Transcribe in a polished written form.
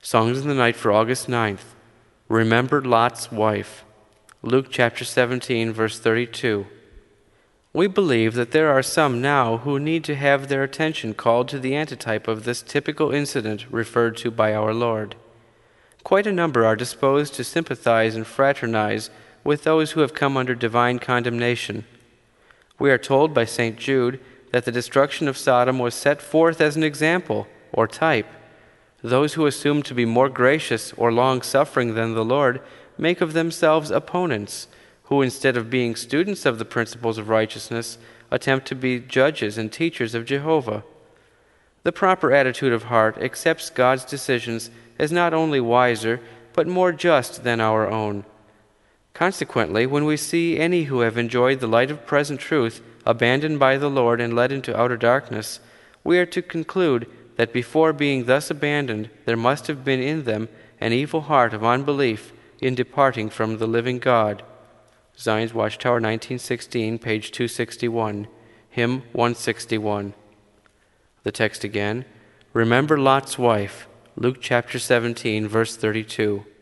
Songs in the Night for August 9th. Remember Lot's wife. Luke chapter 17, verse 32. We believe that there are some now who need to have their attention called to the antitype of this typical incident referred to by our Lord. Quite a number are disposed to sympathize and fraternize with those who have come under divine condemnation. We are told by St. Jude that the destruction of Sodom was set forth as an example, or type. Those who assume to be more gracious or long-suffering than the Lord make of themselves opponents, who instead of being students of the principles of righteousness, attempt to be judges and teachers of Jehovah. The proper attitude of heart accepts God's decisions as not only wiser, but more just than our own. Consequently, when we see any who have enjoyed the light of present truth abandoned by the Lord and led into outer darkness, we are to conclude that before being thus abandoned, there must have been in them an evil heart of unbelief in departing from the living God. Zion's Watchtower, 1916, page 261, hymn 161. The text again, Remember Lot's wife, Luke chapter 17, verse 32.